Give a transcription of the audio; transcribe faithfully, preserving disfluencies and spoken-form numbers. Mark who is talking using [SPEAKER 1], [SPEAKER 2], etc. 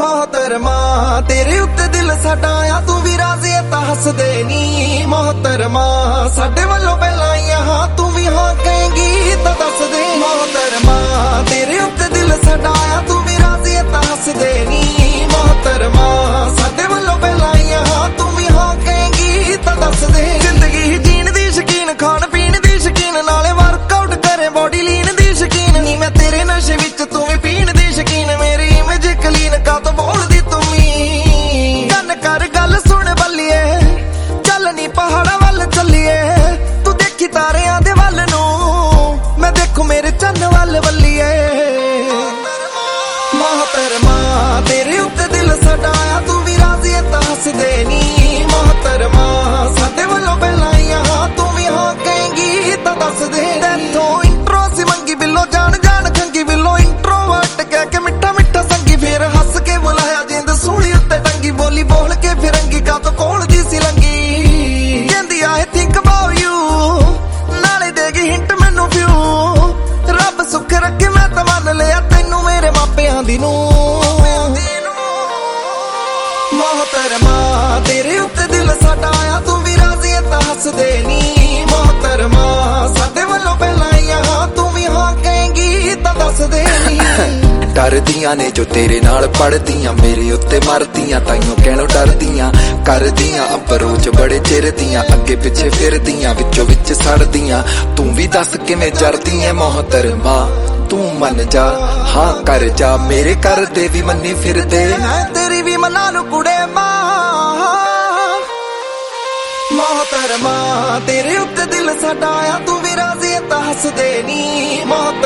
[SPEAKER 1] मोहतरमा तेरे उत्ते दिल साडा आ तू भी राजी है तां हसदे नी। मोहतरमा साडे वल्लों पहला यहाँ तू भी हाँ कहेंगी तां दस दे। मोहतरमा तेरे उत्ते दिल साडा आ तू भी राजी है तां हसदे नी। मोहतरमा साडे वल्लों पहला यहाँ तू भी हाँ कहेंगी तां दस दे। जिंदगी जीण दी शकीन खाण पीण दी शकीन नाले वर्कआउट करे बॉडी लीन दी शकीन नी। मैं तेरे नशे विच तू भी पीण दी शकीन मेरी इमेज क्लीन का तो बोलदी तुमी। गन कर गल सुन बल्लिए चल नी पहाड़ा वल चलिए तू देखी तारियां दे वल नू मैं देखू मेरे चन्न वल बल्लिए। मोहतरमा तेरे उत्ते दिल साडा आ तू भी राजी है तां हसदे नी। मोहतरमा साडे वल्लों पहला यहाँ तू भी हाँ कहेंगी तां दस दे। तैथों इंट्रो सी मंगी बिल्लो जान जान खंगी बिल्लो इंट्रोवर्ट कह के मिठा मिठा संगी फिर हस के बुलाया जिंद सूली उत्ते टंगी बोली बोल के फिरंगी का तो कोल दी सी लंगी। कहंदी आई थिंक अबाउट यू नाले देगी हिंट मैनू फ्यू रब सुख रखे मैं तां मन लिया तैनू मेरे मापियां दी नू। मोहतरमा तेरे उत्ते दिल साडा आ तू भी राजी है तां हसदे नी। मोहतरमा साडे वल्लों पहला यहाँ तू भी हाँ कहेंगी तां दस दे नी।
[SPEAKER 2] डरदियां ने जो तेरे नाल पढ़दियां मेरे उत्ते मरदियां ताइयों कहणों डरदियां करदियां अप्रोच बड़े चिर दियां अगे पिछे फिरदियां विचों विच सड़दियां तू भी दस किवें जरदी ऐ। मोहतरमा तू मन जा हाँ कर जा मेरे कर दे भी मन्नी फिरदे
[SPEAKER 1] तेरी भी मना लू कुड़े मां। मोहतरमा तेरे उत्ते दिल साडा आ तू भी राजी है तां हसदे नी।